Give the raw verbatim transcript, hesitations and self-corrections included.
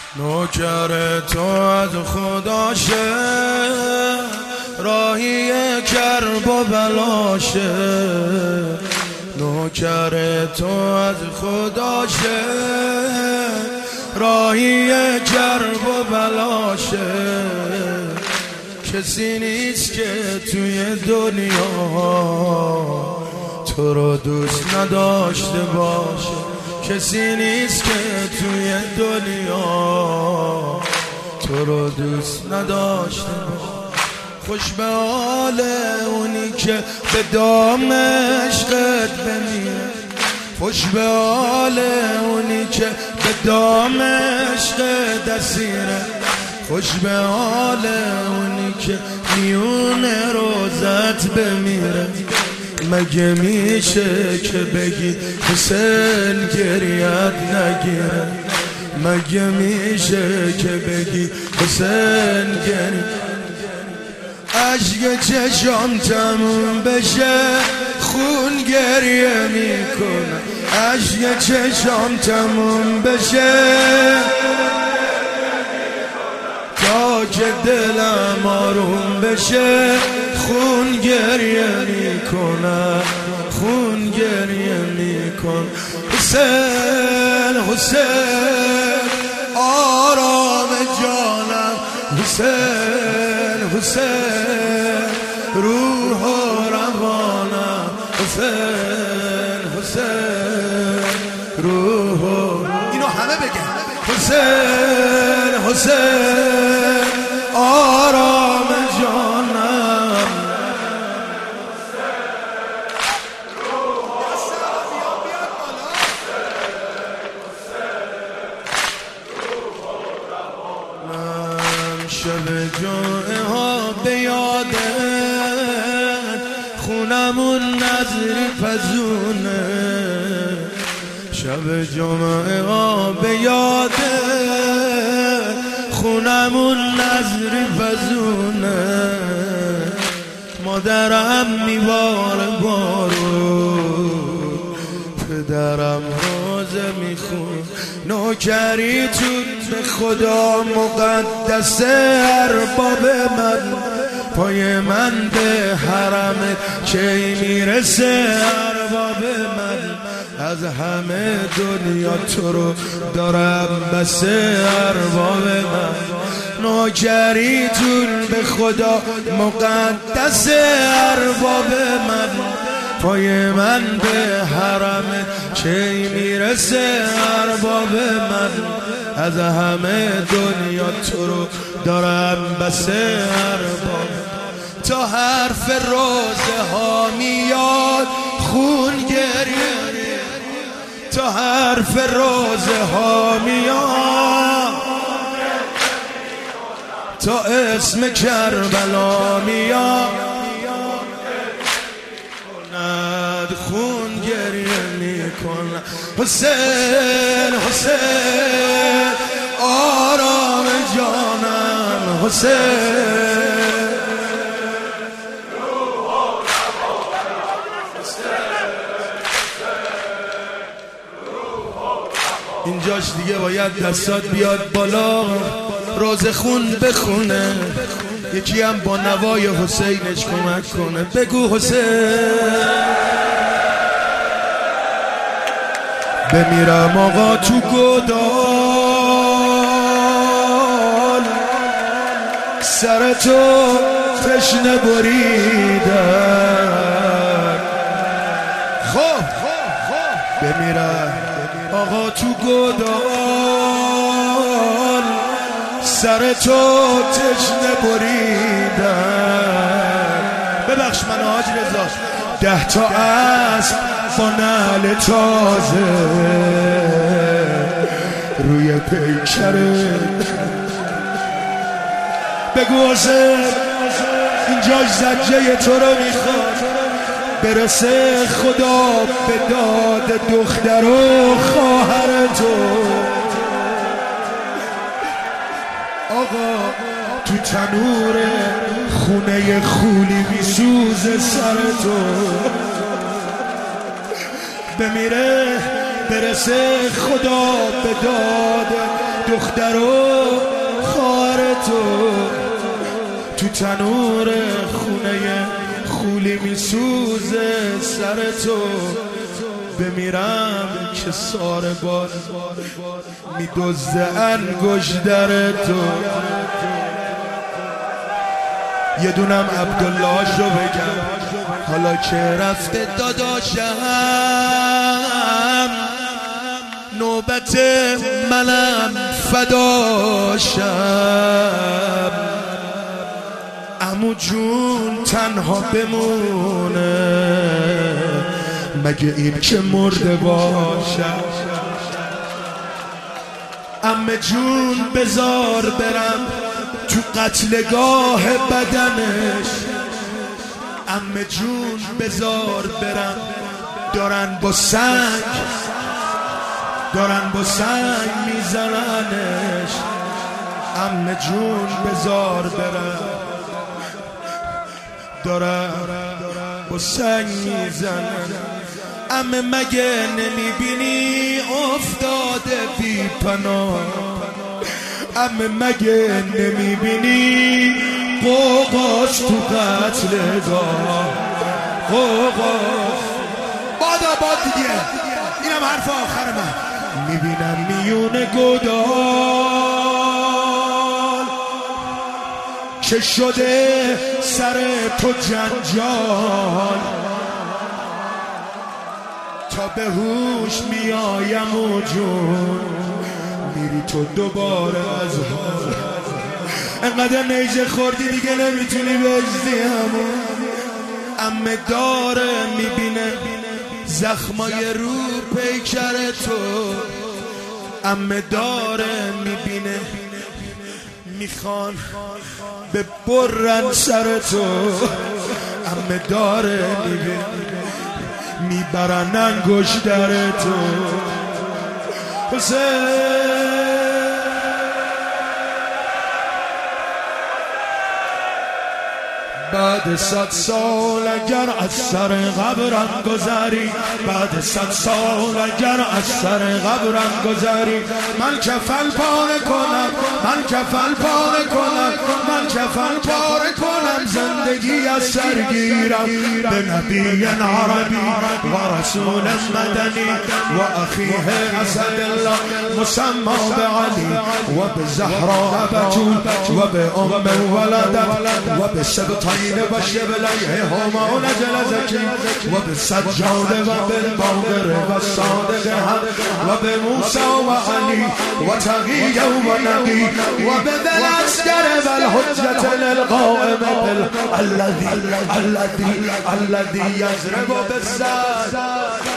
نوکر تو از خدا شه، راهی کرب و بلاشه. نوکر تو از خدا شه، راهی کرب و بلاشه. کسی نیست که توی دنیا تو رو دوست نداشته باشه. کسی نیست که توی دنیا تو رو دوست نداشته باشه. خوش به حال اونی که به دام عشقت بمیره. خوش به حال اونی که به دام عشقت اسیره. خوش به حال اونی که میون روزت بمیره. مگه میشه که بگی حسین گریت نگیره؟ مگه میشه که بگی حسین گریت؟ عشق چشام تموم بشه خون گریه میکنه. عشق چشام تموم بشه تا که دلم آروم بشه خون گریه میکنه. خون گریه میکن. حسین حسین آرام جانم. حسین حسین روح و روانم. حسین حسین روح و اینو همه بگن. حسین حسین آرام جانم. من شب جمعه ها به یادت خونمون نظری پزونه. شب جمعه ها به یادت خونمون نظری پزونه. مادرم میباره بارون، پدرم روزه میخون. نوکریتون به خدا مقدسه ارباب من. پای من به حرم کی میرسه ارباب من. از همه دنیا تو رو دارم بسه ارباب من. نوکریتون به خدا مقدسه ارباب من. پای من به حرم کی میرسه ارباب من. از همه دنیا تو رو دارم بسه ارباب. تا حرف روزه ها میاد خون گریه. تا حرف روزه ها میاد، تا اسم کربلا میاد خون گریه میکنه. حسین حسین آرام جانم. حسین اینجاش دیگه باید دستات بیاد بالا، روز خون بخونه. یکی هم با نوای حسینش کمک کنه. بگو حسین بمیرم آقا تو گودال، سر تو تشنه بریدن. خب بمیرم آقا تو گودال، سر تو تشنه بریدن. ببخش من حاج رضا. ده تا اسب با نعل تازه روی پیکرت. بگو حسین اینجاش زجه تو رو میخواد. برسه خدا به داد دختر و خواهر تو. آقا تو تنور خونه خولی میسوزه سر تو. بمیره برسه خدا به داد دختر و خواهر تو تو تنور خونه خولی میسوزه سر تو بمیرم که ساره باز میدزده انگشتر تو یه دونم عبدالله رو بگم حالا که رفته داداشم نوبت منم فداشم عمو جون تنها بمونه مگه این که مرده باشم عمه جون بزار برم تو قتلگاه بدنش عمه جون بزار برم دارن با سنگ دارن با سنگ میزننش عمه جون بزار برم دارن با سنگ میزنن عمه مگه نمیبینی افتاده بی پناه عمه مگه نمیبینی قوقاش تو قتلگاه قوقاش بادا باد دیگه اینم حرف آخر من میبینم میون گودال که شده سر تو جنجال تا به هوش میایم و جون میری تو دوباره از حال انقدر نیزه خوردی دیگه نمیتونی بجدی همون عمه داره میبینه زخمای رو پیکر تو عمه داره میبینه میخوان به برن سر تو عمه داره میبینه میبرن انگشتر تو حسین بعد صد سال اگر از سر قبرم گذری بعد صد سال اگر از سر قبرم گذری من کفن پاره کنم من کفن پاره کنم من کفن پاره کنم زندگی از سرگیرم به نبی عربی و رسول مدنی و اخیه اسد الله مسمى بعلی و به زهرا بتول و به ام ولدت و به سبطین و شبلیه هما و نجل زکی و به سجاده و بالباقر و صادق هم و به موسی و علی و تقیه و نقی و به بلسکر و الحجت للقائم الذي الذي الذي يزرب بالساد